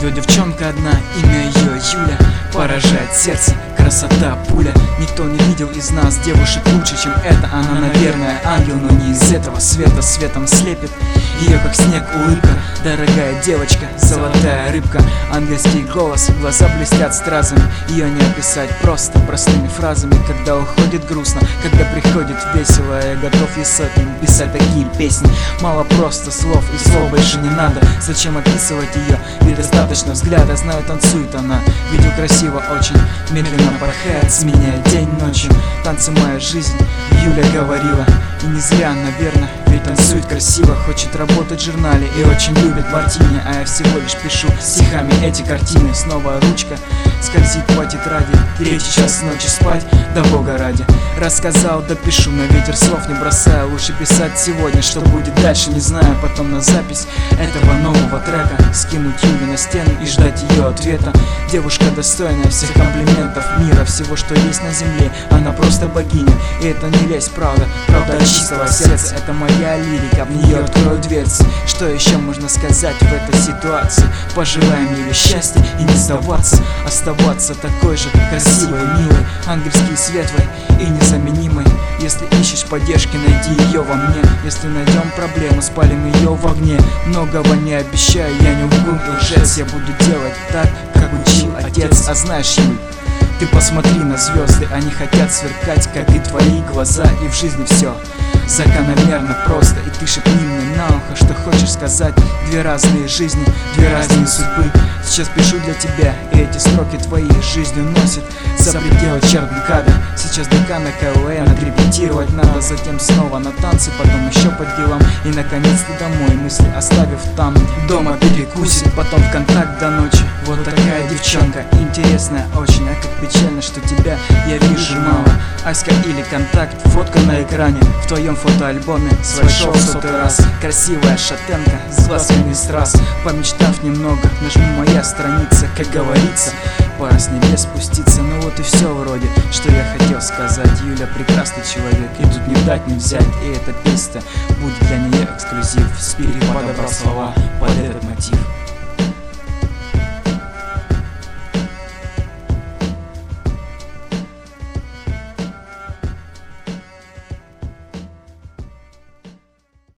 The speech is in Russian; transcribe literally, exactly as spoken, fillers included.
живет девчонка одна, имя ее Юля. Поражает сердце, красота, пуля. Никто не видел из нас девушек лучше, чем эта. Она, наверное, ангел, но не из этого света. Светом слепит ее, как снег, улыбка. Дорогая девочка, золотая рыбка. Ангельский голос, глаза блестят стразами. Ее не описать просто простыми фразами. Когда уходит грустно, когда приходит весело, я готов ей сотни писать такие песни. Мало просто слов, и слов больше не надо. Зачем описывать ее, ведь достаточно взгляда. Знаю, танцует она, видео красиво очень. Медленно порхает, сменяя день ночью. Танцы моя жизнь, Юля говорила. И не зря, наверное, ведь танцует красиво. Хочет работать в журнале и очень любит мартини. А я всего лишь пишу стихами эти картины. Снова ручка скользит по тетради. Третий час ночи спать, да бога ради. Рассказал, да пишу, на ветер слов не бросаю. Лучше писать сегодня, что будет дальше, не знаю. Потом на запись этого нового трека скинуть Юле на стену и ждать ее ответа. Девушка достойная всех комплиментов мира, всего, что есть на земле. Она просто богиня, и это не лезь, правда. Правда от чистого сердца, это моя лирика. В нее открою дверцы. Что еще можно сказать в этой ситуации? Пожелаем Юле счастья и не сдаваться. Оставаться такой же красивой, милой, ангельски светлой и незаменимой. Если ищешь поддержки, найди ее во мне. Если найдем проблему, спалим ее в огне. Многого не обещаю, я не лгун и лжец. Я буду делать так, как учил отец. А знаешь, Юль, ты посмотри на звезды, они хотят сверкать, как и твои глаза. И в жизни все закономерно просто. И ты шепни мне на ухо, что хочешь сказать. Две разные жизни, две разные судьбы. Сейчас пишу для тебя, и эти строки твои жизнью носят за пределы черт-МКАДа. Сейчас ДК на КВН, отрепетировать надо. Затем снова на танцы, потом еще по делам. И наконец-то домой, мысли оставив там. Дома перекусит, потом в контакт до ночи. Вот такая девчонка, интересная очень. А как печально, что тебя я вижу мало. Аська или контакт, фотка на экране. В твоем фотоальбоме свой шоу в сотый раз. Красивая шатенка с глазками страз. Помечтав немного, нажму моя страница. Как говорится, пора с небес спуститься. Ну вот и все вроде, что я хотел сказать. Юля прекрасный человек, и тут не дать не взять. И эта песня будет для нее эксклюзив. Спирит подобрал слова под этот мотив.